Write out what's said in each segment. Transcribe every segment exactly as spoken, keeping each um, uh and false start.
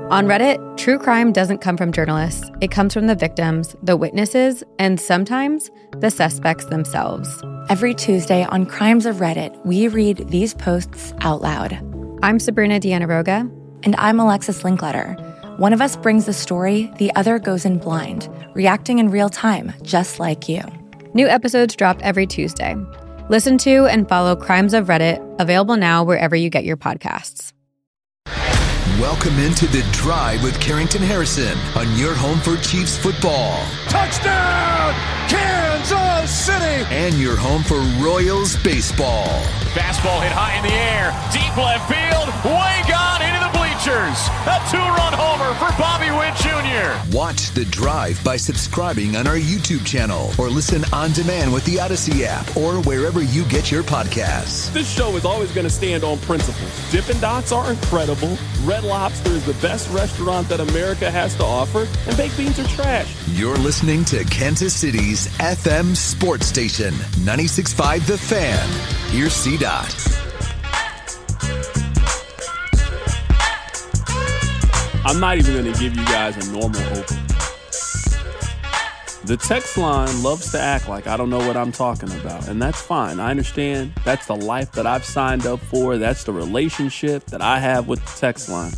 On Reddit, true crime doesn't come from journalists. It comes from the victims, the witnesses, and sometimes the suspects themselves. Every Tuesday on Crimes of Reddit, we read these posts out loud. I'm Sabrina Dianaroga. And I'm Alexis Linkletter. One of us brings the story, the other goes in blind, reacting in real time, just like you. New episodes drop every Tuesday. Listen to and follow Crimes of Reddit, available now wherever you get your podcasts. Welcome into The Drive with Carrington Harrison on your home for Chiefs football. Touchdown, Kansas City! And your home for Royals baseball. Fastball hit high in the air, deep left field, way gone into the bleachers. A two-run homer for Bobby Witt Junior Watch The Drive by subscribing on our YouTube channel or listen on demand with the Odyssey app or wherever you get your podcasts. This show is always going to stand on principles. Dippin' Dots are incredible. Red Lobster is the best restaurant that America has to offer, and baked beans are trash. You're listening to Kansas City's F M sports station, ninety-six point five The Fan. Here's C-Dot. I'm not even going to give you guys a normal open. The text line loves to act like I don't know what I'm talking about, and that's fine. I understand. That's the life that I've signed up for. That's the relationship that I have with the text line.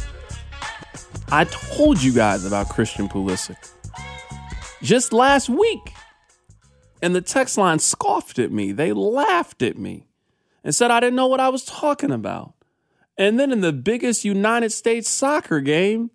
I told you guys about Christian Pulisic just last week, and the text line scoffed at me. They laughed at me and said I didn't know what I was talking about. And then in the biggest United States soccer game,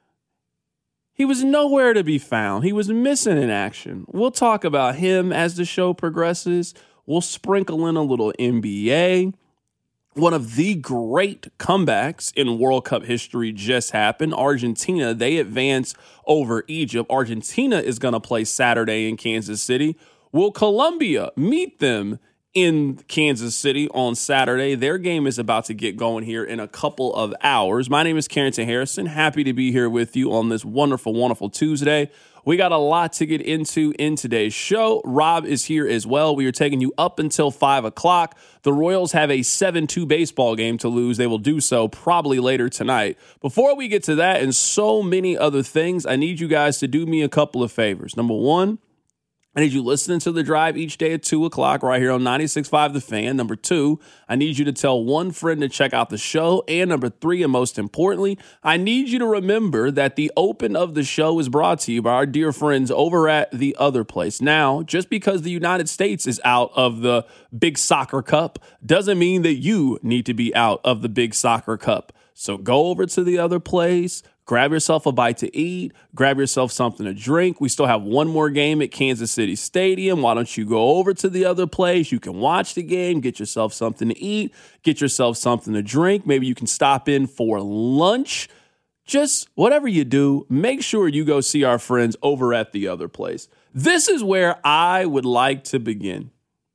he was nowhere to be found. He was missing in action. We'll talk about him as the show progresses. We'll sprinkle in a little N B A. One of the great comebacks in World Cup history just happened. Argentina, they advance over Egypt. Argentina is going to play Saturday in Kansas City. Will Colombia meet them in Kansas City on Saturday? Their game is about to get going here in a couple of hours. My name is Carrington Harrison. Happy to be here with you on this wonderful, wonderful Tuesday. We got a lot to get into in today's show. Rob is here as well. We are taking you up until five o'clock. The Royals have a seven two baseball game to lose. They will do so probably later tonight. Before we get to that and so many other things, I need you guys to do me a couple of favors. Number one, I need you listening to The Drive each day at two o'clock right here on ninety-six point five The Fan. Number two, I need you to tell one friend to check out the show. And number three, and most importantly, I need you to remember that the open of the show is brought to you by our dear friends over at The Other Place. Now, just because the United States is out of the Big Soccer Cup doesn't mean that you need to be out of the Big Soccer Cup. So go over to The Other Place. Grab yourself a bite to eat. Grab yourself something to drink. We still have one more game at Kansas City Stadium. Why don't you go over to The Other Place? You can watch the game, get yourself something to eat, get yourself something to drink. Maybe you can stop in for lunch. Just whatever you do, make sure you go see our friends over at The Other Place. This is where I would like to begin.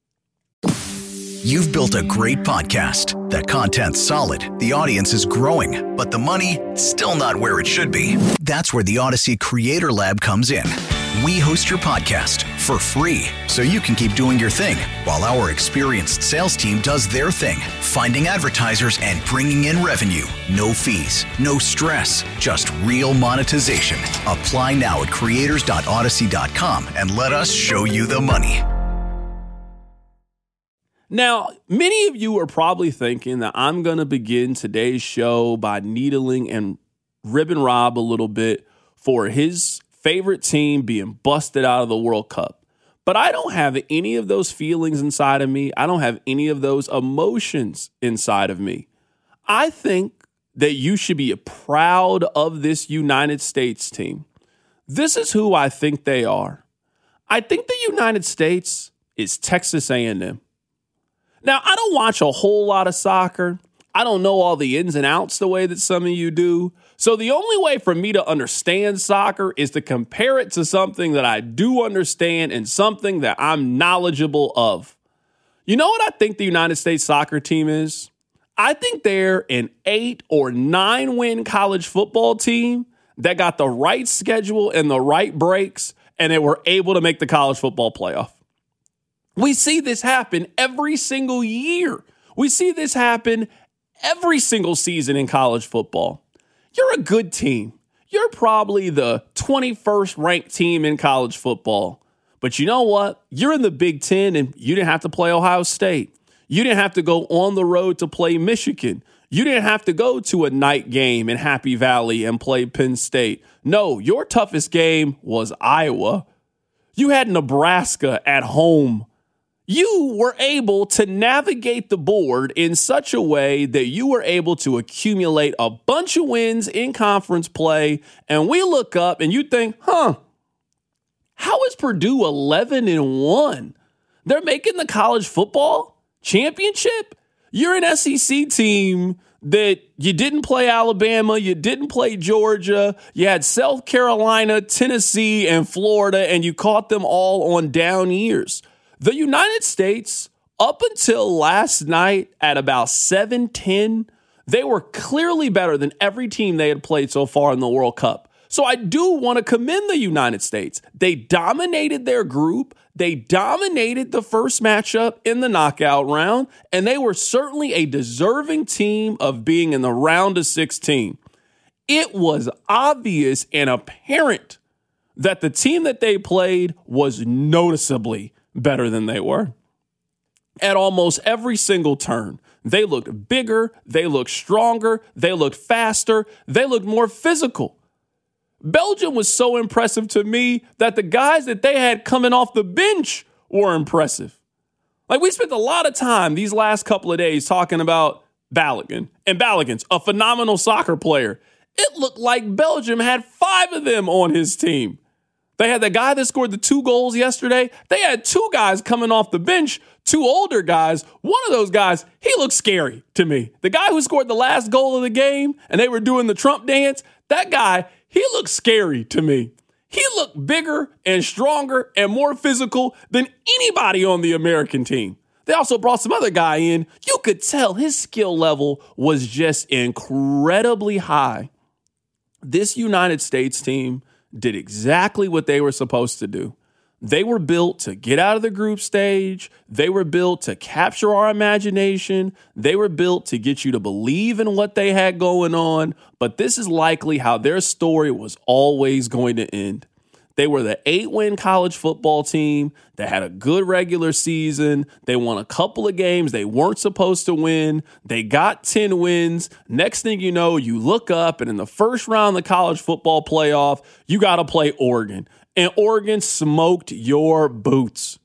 You've built a great podcast. The content's solid, the audience is growing, but the money, still not where it should be. That's where the Odyssey Creator Lab comes in. We host your podcast for free, so you can keep doing your thing, while our experienced sales team does their thing, finding advertisers and bringing in revenue. No fees, no stress, just real monetization. Apply now at creators dot odyssey dot com and let us show you the money. Now, many of you are probably thinking that I'm going to begin today's show by needling and ribbing Rob a little bit for his favorite team being busted out of the World Cup. But I don't have any of those feelings inside of me. I don't have any of those emotions inside of me. I think that you should be proud of this United States team. This is who I think they are. I think the United States is Texas A and M. Now, I don't watch a whole lot of soccer. I don't know all the ins and outs the way that some of you do. So the only way for me to understand soccer is to compare it to something that I do understand and something that I'm knowledgeable of. You know what I think the United States soccer team is? I think they're an eight or nine win college football team that got the right schedule and the right breaks, and they were able to make the college football playoff. We see this happen every single year. We see this happen every single season in college football. You're a good team. you're probably the twenty-first ranked team in college football. But you know what? You're in the Big Ten and you didn't have to play Ohio State. You didn't have to go on the road to play Michigan. You didn't have to go to a night game in Happy Valley and play Penn State. No, your toughest game was Iowa. You had Nebraska at home. You were able to navigate the board in such a way that you were able to accumulate a bunch of wins in conference play. And we look up and you think, huh, how is Purdue eleven and one? They're making the college football championship? You're an S E C team that you didn't play Alabama, you didn't play Georgia, you had South Carolina, Tennessee, and Florida, and you caught them all on down years. The United States, up until last night at about seven ten, they were clearly better than every team they had played so far in the World Cup. So I do want to commend the United States. They dominated their group. They dominated the first matchup in the knockout round, and they were certainly a deserving team of being in the round of sixteen. It was obvious and apparent that the team that they played was noticeably better than they were. At almost every single turn, they looked bigger, they looked stronger, they looked faster, they looked more physical. Belgium was so impressive to me that the guys that they had coming off the bench were impressive. Like, we spent a lot of time these last couple of days talking about Balogun. And Balogun's a phenomenal soccer player. It looked like Belgium had five of them on his team. They had the guy that scored the two goals yesterday. They had two guys coming off the bench, two older guys. One of those guys, he looked scary to me. The guy who scored the last goal of the game and they were doing the Trump dance, that guy, he looked scary to me. He looked bigger and stronger and more physical than anybody on the American team. They also brought some other guy in. You could tell his skill level was just incredibly high. This United States team did exactly what they were supposed to do. They were built to get out of the group stage. They were built to capture our imagination. They were built to get you to believe in what they had going on. But this is likely how their story was always going to end. They were the eight-win college football team that had a good regular season. They won a couple of games they weren't supposed to win. They got ten wins. Next thing you know, you look up, and in the first round of the college football playoff, you got to play Oregon. And Oregon smoked your boots.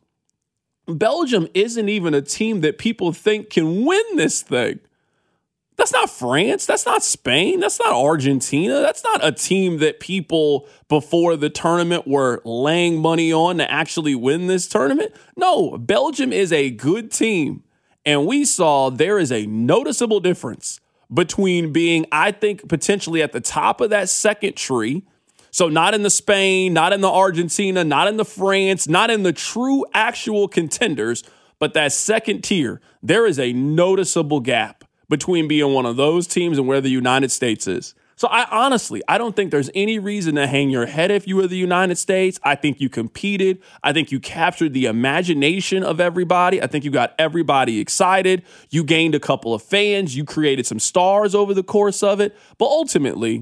Belgium isn't even a team that people think can win this thing. That's not France. That's not Spain. That's not Argentina. That's not a team that people before the tournament were laying money on to actually win this tournament. No, Belgium is a good team. And we saw there is a noticeable difference between being, I think, potentially at the top of that second tree. So not in the Spain, not in the Argentina, not in the France, not in the true actual contenders, but that second tier. There is a noticeable gap between being one of those teams and where the United States is. So I honestly, I don't think there's any reason to hang your head if you were the United States. I think you competed. I think you captured the imagination of everybody. I think you got everybody excited. You gained a couple of fans. You created some stars over the course of it. But ultimately,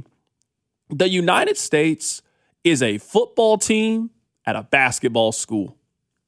the United States is a football team at a basketball school.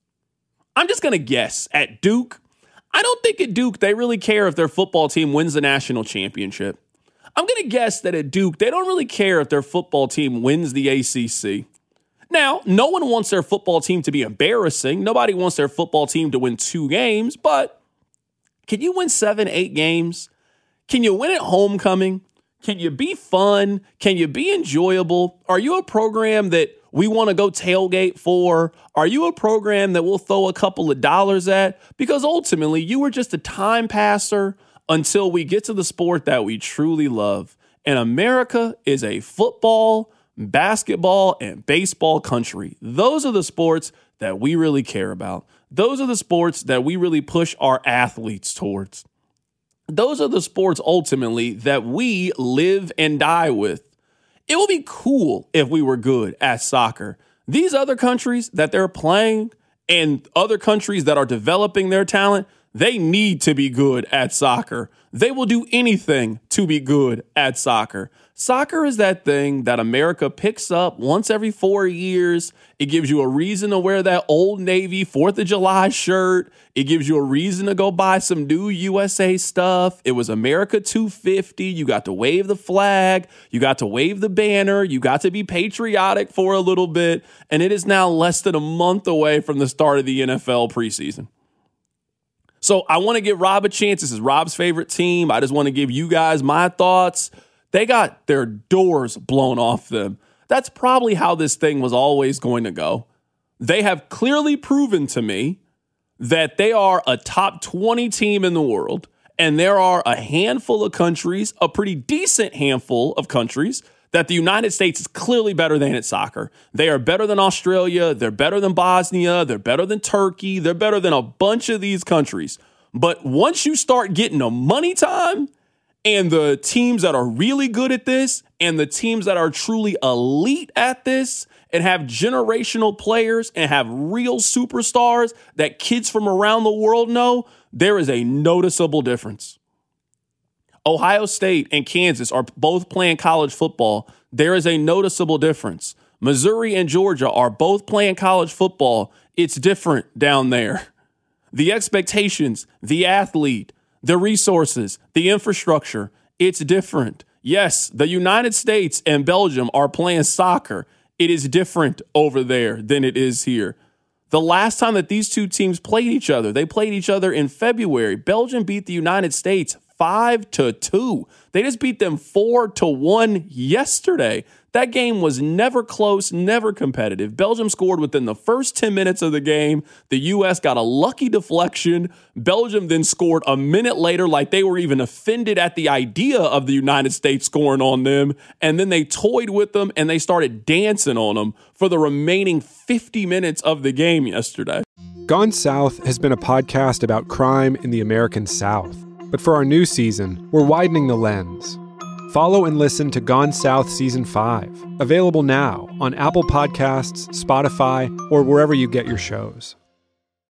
I'm just going to guess at Duke. I don't think at Duke they really care if their football team wins the national championship. I'm going to guess that at Duke they don't really care if their football team wins the A C C. Now, no one wants their football team to be embarrassing. Nobody wants their football team to win two games, but can you win seven, eight games? Can you win at homecoming? Can you be fun? Can you be enjoyable? Are you a program that we want to go tailgate for? Are you a program that we'll throw a couple of dollars at? Because ultimately, you were just a time passer until we get to the sport that we truly love. And America is a football, basketball, and baseball country. Those are the sports that we really care about. Those are the sports that we really push our athletes towards. Those are the sports ultimately that we live and die with. It would be cool if we were good at soccer. These other countries that they're playing and other countries that are developing their talent, they need to be good at soccer. They will do anything to be good at soccer. Soccer is that thing that America picks up once every four years. It gives you a reason to wear that Old Navy fourth of July shirt. It gives you a reason to go buy some new U S A stuff. It was America two fifty. You got to wave the flag. You got to wave the banner. You got to be patriotic for a little bit. And it is now less than a month away from the start of the N F L preseason. So I want to give Rob a chance. This is Rob's favorite team. I just want to give you guys my thoughts. They got their doors blown off them. That's probably how this thing was always going to go. They have clearly proven to me that they are a top twenty team in the world, and there are a handful of countries, a pretty decent handful of countries, that the United States is clearly better than at soccer. They are better than Australia. They're better than Bosnia. They're better than Turkey. They're better than a bunch of these countries. But once you start getting a money time, and the teams that are really good at this, and the teams that are truly elite at this, and have generational players and have real superstars that kids from around the world know, there is a noticeable difference. Ohio State and Kansas are both playing college football. There is a noticeable difference. Missouri and Georgia are both playing college football. It's different down there. The expectations, the athlete, the resources, the infrastructure, it's different. Yes, the United States and Belgium are playing soccer. It is different over there than it is here. The last time that these two teams played each other, they played each other in February. Belgium beat the United States five to two. They just beat them four to one yesterday. That game was never close, never competitive. Belgium scored within the first ten minutes of the game. The U S got a lucky deflection. Belgium then scored a minute later, like they were even offended at the idea of the United States scoring on them. And then they toyed with them and they started dancing on them for the remaining fifty minutes of the game yesterday. Gone South has been a podcast about crime in the American South. But for our new season, we're widening the lens. Follow and listen to Gone South Season five, available now on Apple Podcasts, Spotify, or wherever you get your shows.